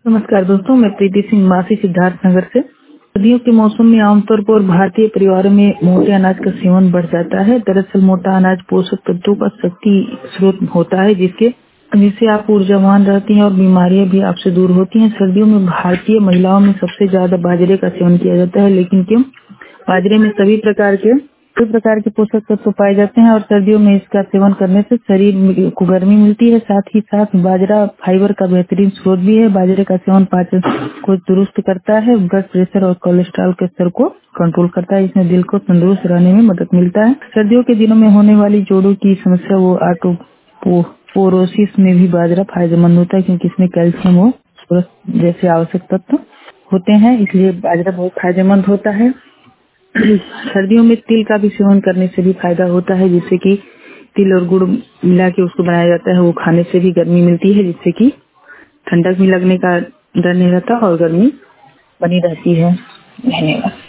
नमस्कार दोस्तों, मैं प्रीति सिंह मासी सिद्धार्थ नगर से। सर्दियों के मौसम में आमतौर पर भारतीय परिवारों में मोटे अनाज का सेवन बढ़ जाता है। दरअसल मोटा अनाज पोषक तत्वों का शक्ति स्रोत होता है जिससे आप ऊर्जावान रहती हैं और बीमारियां भी आपसे दूर होती हैं। सर्दियों में भारतीय महिलाओं में सबसे ज्यादा बाजरे का सेवन किया जाता है, लेकिन क्यों? बाजरे में सभी प्रकार के पोषक तत्व पाए जाते हैं और सर्दियों में इसका सेवन करने से शरीर को गर्मी मिलती है। साथ ही साथ बाजरा फाइबर का बेहतरीन स्रोत भी है। बाजरे का सेवन पाचन को दुरुस्त करता है, ब्लड प्रेशर और कोलेस्ट्रॉल के स्तर को कंट्रोल करता है। इसमें दिल को तंदुरुस्त रहने में मदद मिलता है। सर्दियों के दिनों में होने वाली जोड़ों की समस्या वो ऑस्टियोपोरोसिस में भी बाजरा फायदेमंद होता है, क्योंकि इसमें कैल्शियम और फास्फोरस जैसे आवश्यक तत्व होते हैं, इसलिए बाजरा बहुत फायदेमंद होता है। सर्दियों में तिल का भी सेवन करने से भी फायदा होता है, जिससे कि तिल और गुड़ मिला के उसको बनाया जाता है। वो खाने से भी गर्मी मिलती है, जिससे कि ठंडक भी लगने का डर नहीं रहता और गर्मी बनी रहती है। धन्यवाद।